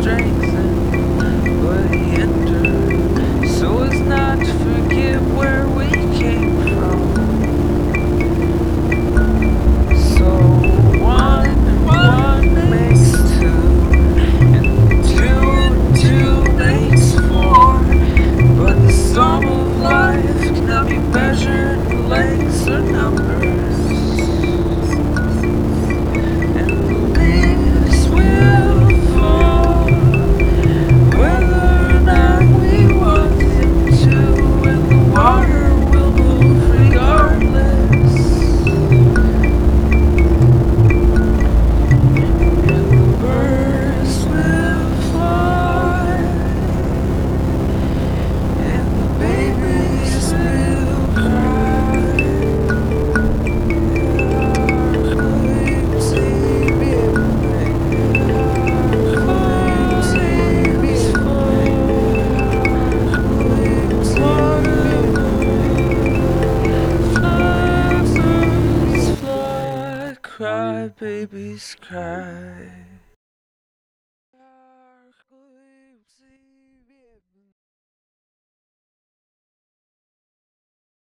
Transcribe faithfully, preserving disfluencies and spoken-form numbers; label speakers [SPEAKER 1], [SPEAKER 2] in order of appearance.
[SPEAKER 1] strengthen, but he entered so as not to forget where we came from. So one and one makes two, and two and two makes four. But the sum of life cannot be measured in lengths or numbers. And the leaves will fall, whether or not we want them to, and the water will move regardless. And the birds will fly, and the babies will cry. Cry, babies cry.